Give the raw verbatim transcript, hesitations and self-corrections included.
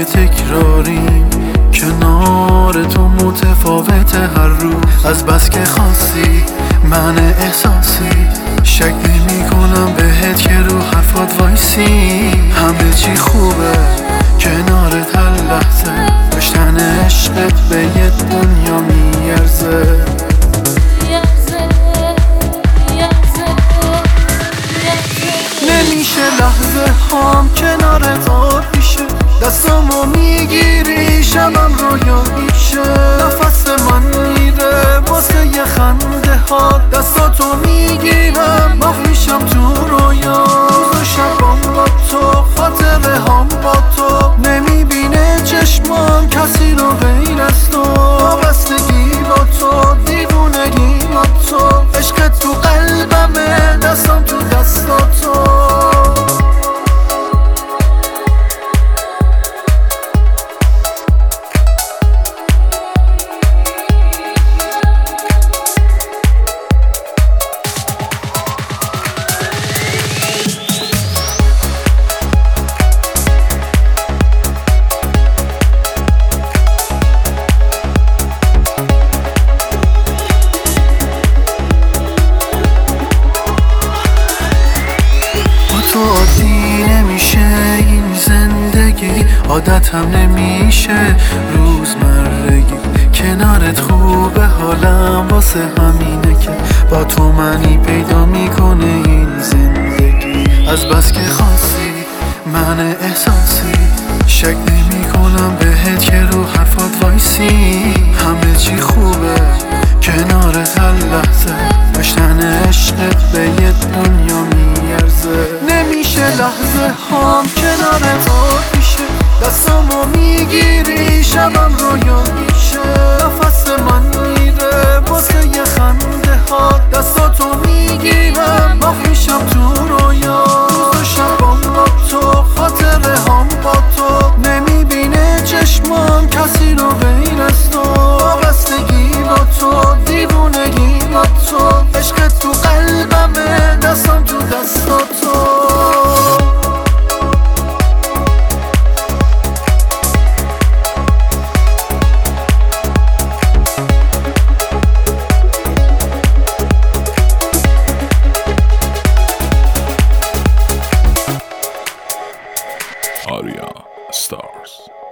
که تکراریم، کنار تو متفاوت هر روز. از بس که خاصی من احساسی، شک نمی کنم بهت که رو حرفات وایسی. همه چی خوبه کنارت هر لحظه، داشتن عشقت به یه دنیا میارزه. نمیشه لحظه هام کنارت آب میشه، دستامو میگیری شبم رویا میشه. نفس من میره واسه یه خنده ها، دستاتو میگیرم مخ میشم تو رویا. روز و شبام با تو، خاطره هام با تو، نمیبینه چشمام کسی رو غیر از تو. وابستگی با تو، دیوونگی با تو، عشقت تو قلبمه، دستام تو دستاتو. تو عادی نمیشه این زندگی، عادتم نمیشه روزمرگی. کنارت خوبه حالم، واسه همینه که با تو معنی پیدا میکنه این زندگی. از بس که خاصی من احساسی، شک نمی کنم بهت که رو حرفات وایسی. همه چی خوبه کنارت هر لحظه، داشتن عشقت به یه دنیا میارزه. نمیشه لحظه هام کنارت آب میشه، دستامو میگیری شبم رویا میشه. نفس من میره واسه یه خنده ها، دستاتو میگیرم مخ میشم تو رویا. روز و شبام با تو، خاطره هام با تو، نمیبینه چشمام کسی رو غیر از تو. وابستگی با تو، دیوونگی با تو، عشقت تو قلبمه، دستام تو دستاتو. Arya Stars.